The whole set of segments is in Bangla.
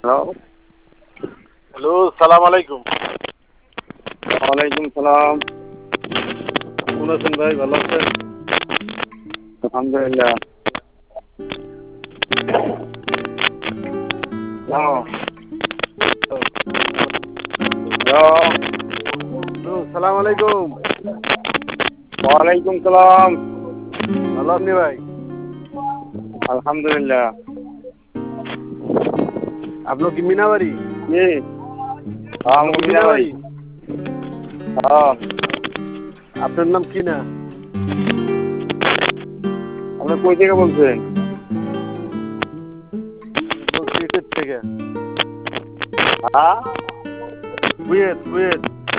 হ্যালো। হ্যালো, সালাম আলাইকুম। ওয়ালাইকুম সালাম। কেমন আছেন ভাই? ভালো আছেন? আলহামদুলিল্লাহ। হ্যালো। হ্যালো। সালাম আলাইকুম। ওয়ালাইকুম সালাম। ভালো আপনি ভাই? আলহামদুলিল্লাহ। আপনার কি মিনাবাড়ি? জি। আপনার কি মিনাবাড়ি? হ্যাঁ। আপনার নাম কি না? আপনি কই থেকে বলছেন? বলছি থেকে। হ্যাঁ। বুয়েট, বুয়েট।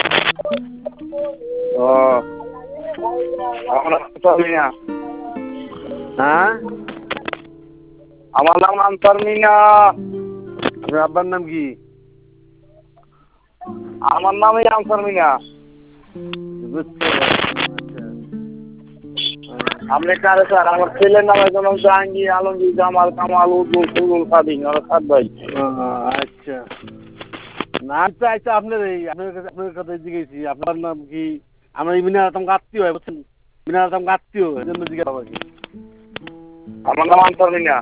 ও। আমার নাম আনসার মিয়া। হ্যাঁ? আমার নাম আনসার মিয়া। আপনার আব্বার নাম কি? আমার নামই আনসার মিয়া। বুঝছি। আচ্ছা। আপনি কারে স্যার? আমার ছেলের নাম এখন জাহাঙ্গীর আলমগীর জামাল কামাল উদ্দুল সুলুল খাদিম আর সাত ভাই। আচ্ছা। নাম তো আচ্ছা আপনার কথা জিজ্ঞেসি আপনার নাম কি? আমার এই মিনার আতঙ্ক আত্মীয় হয় বুঝছেন? মিনার আতঙ্ক আত্মীয় এই জন্য জিজ্ঞাসা আমাকে। আমার নাম আনসার মিয়া।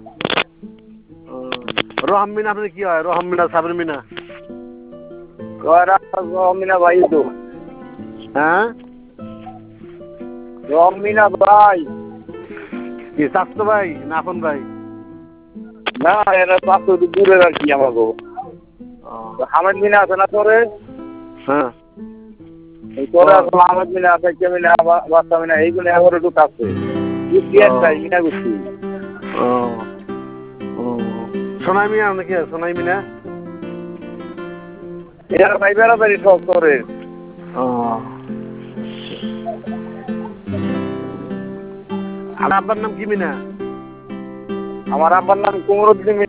রহম মিনা আপনার কি হয়? রহম মিনা, সাবর মিনা? মিনা ভাই তো। হ্যাঁ? মিনা ভাই। কি স্বাস্থ্য ভাই না আপন ভাই? না এরা পাঁচশো দূরের আর কি আমাকে। হামেদ মিনা আছে না তোরে? হ্যাঁ। এই তোরে আসলে হামেদ মিনা আছে, কে মিনা, বাচ্চা মিনা, এইগুলো এখন একটু কাছে। গুছি একটাই মিনা গুছি। সোনাই মিনা নাকি সোনাই মিনা? এরা ভাই বেড়াতারি সব তোরে। আর আব্বার নাম কি মিনা? আমার আব্বার নাম কুমরুদ্দিন।